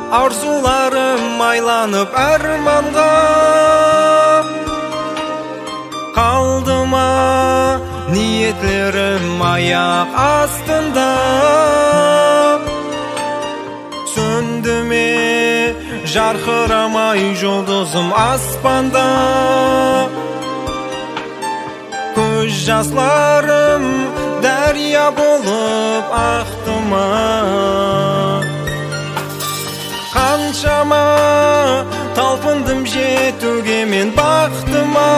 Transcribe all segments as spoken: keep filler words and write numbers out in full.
Arzularim aylanıp armanға Қалдыма niyetlerim ayak astında Söndü mü jarqıramay жұлдызым aspanda Көз жасларым darya болып ақтыма Қаншама талпындым жетуге мен бақтыма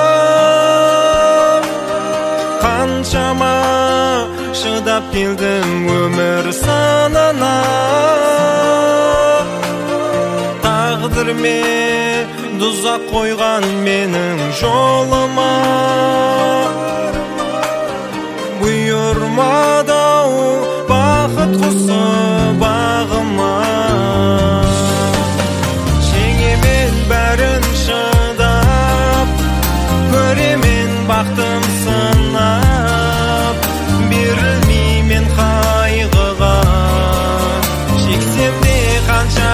Қаншама шыдап келдім өмір санына Тағдыр ме тұзақ қойған менің жолыма Бұйырмадау бақыт құсы бағыма Жеңемен бәрін шыдап Көремен бақтым сынап Берілмеймен қайғыға Шексем де қанша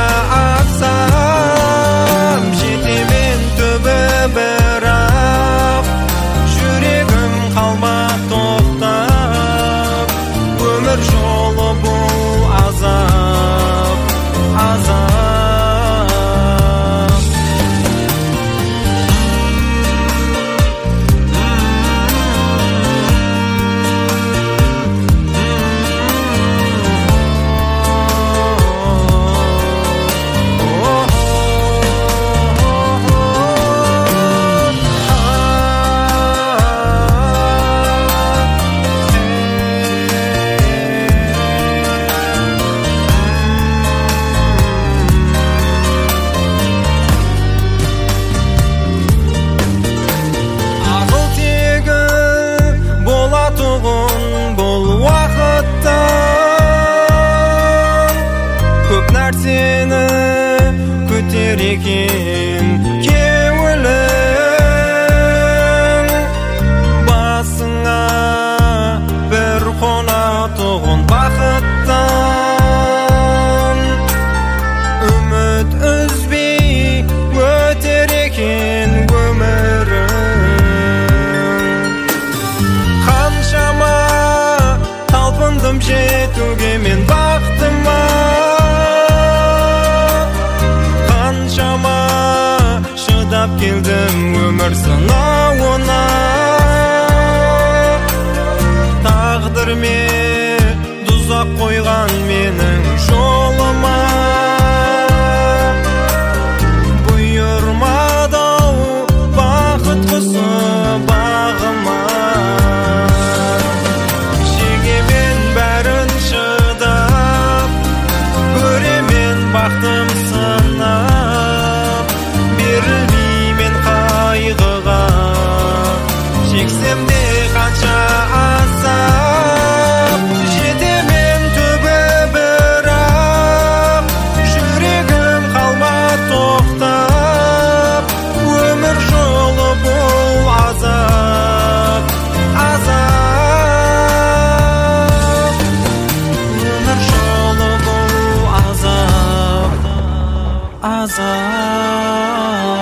ақсам Жетемен түбі бірақ Жүрегім қалмақ тоқтап Өмір жолы бұл азап, азап Нәрсені көтер екен кеуілің Басыңа бір қонатұғын бақыттан Үміт үзбей өтер екен өмірің Қаншама талпындым жетуге мен бақтыма Шыдап келдім өмір сынауына Тағдыр ме тұзақ қойған менің жолыма Бұйырмадау бақыт құсы бағыма Жеңемен бәрін шыдап Көремен бақтым сынап Берілмеймен қайғыға Шексем де қанша асап Жетемен түбі бірақ Жүрегім қалма тоқтап Өмір жолы бұл азап, азап Өмір жолы бұл азап, азап